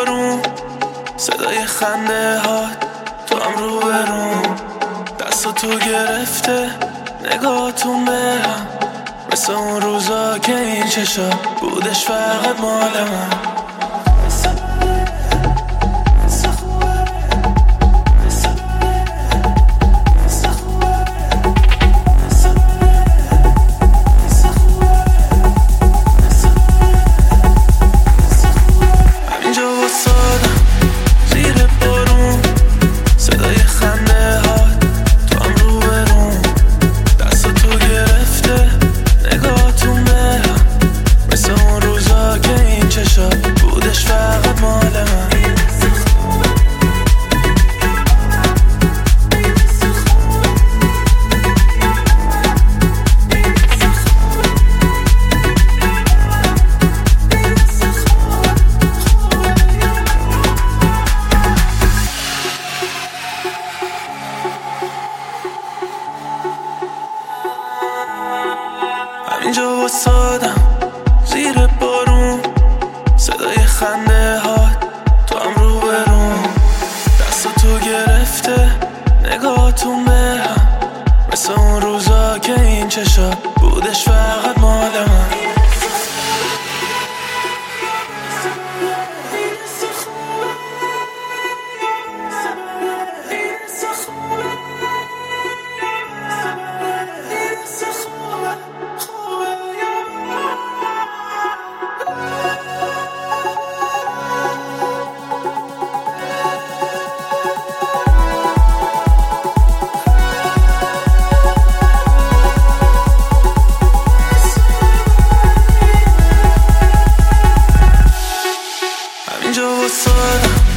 بارون، صدای خنده ها تو هم رو برون، دست تو گرفته نگاهتون برم، مثل اون روزا که این چشا بودش فقط مال من. اینجا واسادم زیر بارون، صدای خنده ها تو هم رو برون، دست تو گرفته نگاهتون برم، مثل اون روزا که این چشا بودش فقط مال من. اینجا واسادم